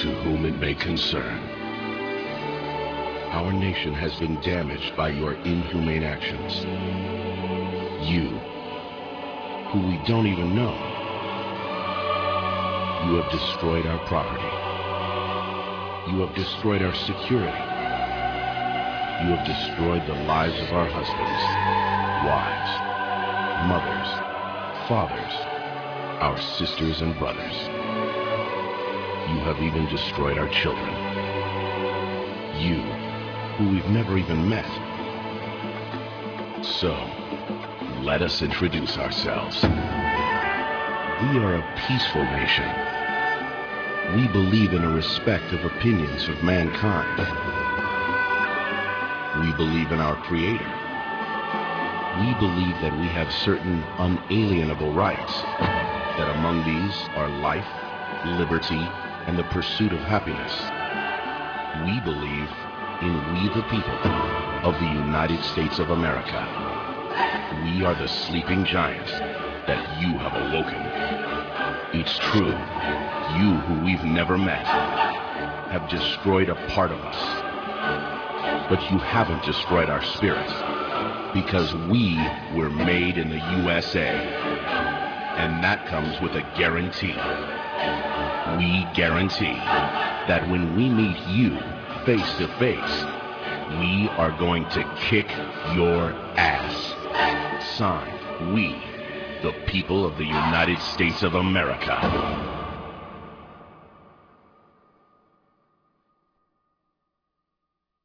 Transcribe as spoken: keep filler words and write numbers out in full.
to whom it may concern. Our nation has been damaged by your inhumane actions. You, who we don't even know, you have destroyed our property. You have destroyed our security. You have destroyed the lives of our husbands, wives, mothers, fathers, our sisters and brothers. You have even destroyed our children. You, who we've never even met. So, let us introduce ourselves. We are a peaceful nation. We believe in a respect of opinions of mankind. We believe in our Creator. We believe that we have certain unalienable rights, that among these are life, liberty, and the pursuit of happiness. We believe in we the people of the United States of America. We are the sleeping giants that you have awoken. It's true, you who we've never met have destroyed a part of us. But you haven't destroyed our spirits, because we were made in the U S A. And that comes with a guarantee. We guarantee that when we meet you face to face, we are going to kick your ass. Signed, we, the people of the United States of America.